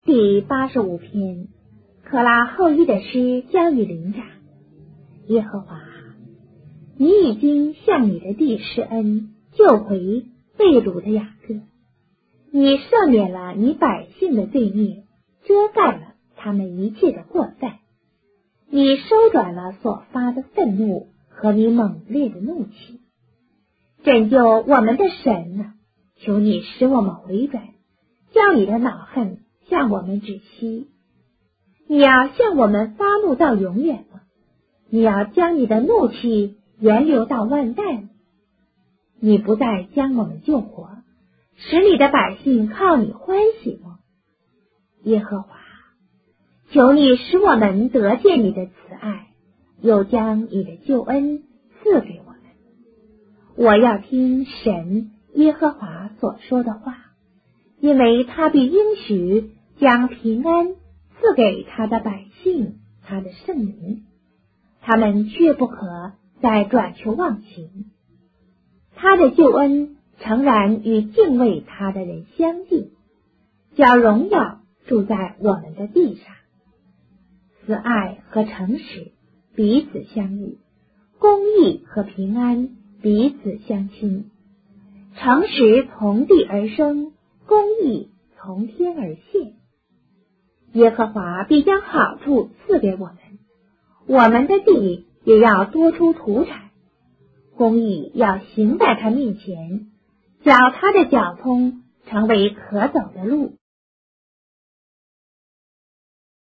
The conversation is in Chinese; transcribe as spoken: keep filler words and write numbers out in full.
第八十五篇，可拉后裔的诗交与灵长。耶和华，你已经向你的地施恩，救回被掳的雅各。你赦免了你百姓的罪孽，遮盖了他们一切的过犯。你收转了所发的愤怒和你猛烈的怒气。拯救我们的神啊，求你使我们回转，叫你的恼恨向我们止息。你要向我们发怒到永远吗？你要将你的怒气源流到万代吗？你不再将我们救活，使你的百姓靠你欢喜吗？耶和华，求你使我们得见你的慈爱，又将你的救恩赐给我们。我要听神耶和华所说的话，因为他必应许将平安赐给他的百姓，他的圣民。他们却不可再转求忘形。他的救恩诚然与敬畏他的人相近，叫荣耀住在我们的地上。慈爱和诚实彼此相遇，公义和平安彼此相亲。诚实从地而生，公义从天而现。耶和华必将好处赐给我们，我们的地也要多出土产。公义要行在他面前，叫他的脚通成为可走的路。